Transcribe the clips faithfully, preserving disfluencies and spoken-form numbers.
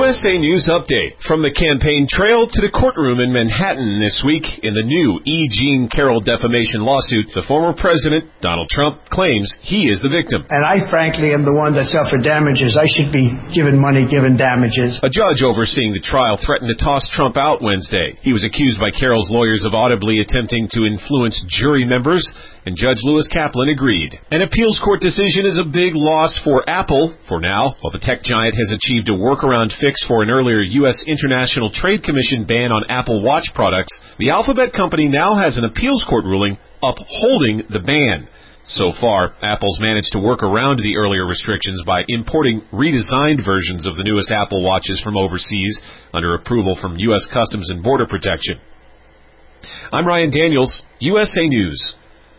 S A News Update. From the campaign trail to the courtroom in Manhattan this week in the new E. Jean Carroll defamation lawsuit, the former president, Donald Trump, claims he is the victim. And I, frankly, am the one that suffered damages. I should be given money, given damages. A judge overseeing the trial threatened to toss Trump out Wednesday. He was accused by Carroll's lawyers of audibly attempting to influence jury members, and Judge Lewis Kaplan agreed. An appeals court decision is a big loss for Apple, for now, while the tech giant has achieved a workaround fix for an earlier U S International Trade Commission ban on Apple Watch products. The Alphabet company now has an appeals court ruling upholding the ban. So far, Apple's managed to work around the earlier restrictions by importing redesigned versions of the newest Apple Watches from overseas under approval from U S Customs and Border Protection. I'm Ryan Daniels, U S A News.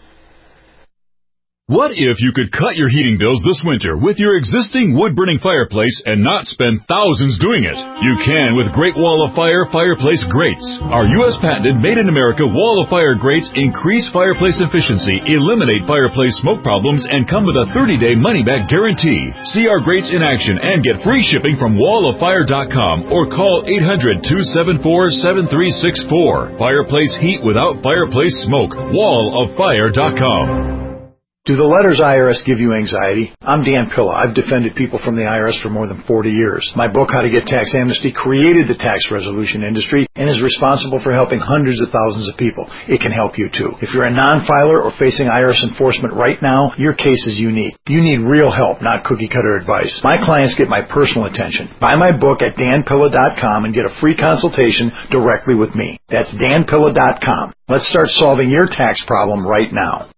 What if you could cut your heating bills this winter with your existing wood-burning fireplace and not spend thousands doing it? You can with Great Wall of Fire fireplace grates. Our U S patented made-in-America Wall of Fire grates increase fireplace efficiency, eliminate fireplace smoke problems, and come with a thirty-day money-back guarantee. See our grates in action and get free shipping from wall of fire dot com or call eight hundred, two seven four, seven three six four. Fireplace heat without fireplace smoke. wall of fire dot com. Do the letters I R S give you anxiety? I'm Dan Pilla. I've defended people from the I R S for more than forty years. My book, How to Get Tax Amnesty, created the tax resolution industry and is responsible for helping hundreds of thousands of people. It can help you too. If you're a non-filer or facing I R S enforcement right now, your case is unique. You need real help, not cookie-cutter advice. My clients get my personal attention. Buy my book at dan pilla dot com and get a free consultation directly with me. That's dan pilla dot com. Let's start solving your tax problem right now.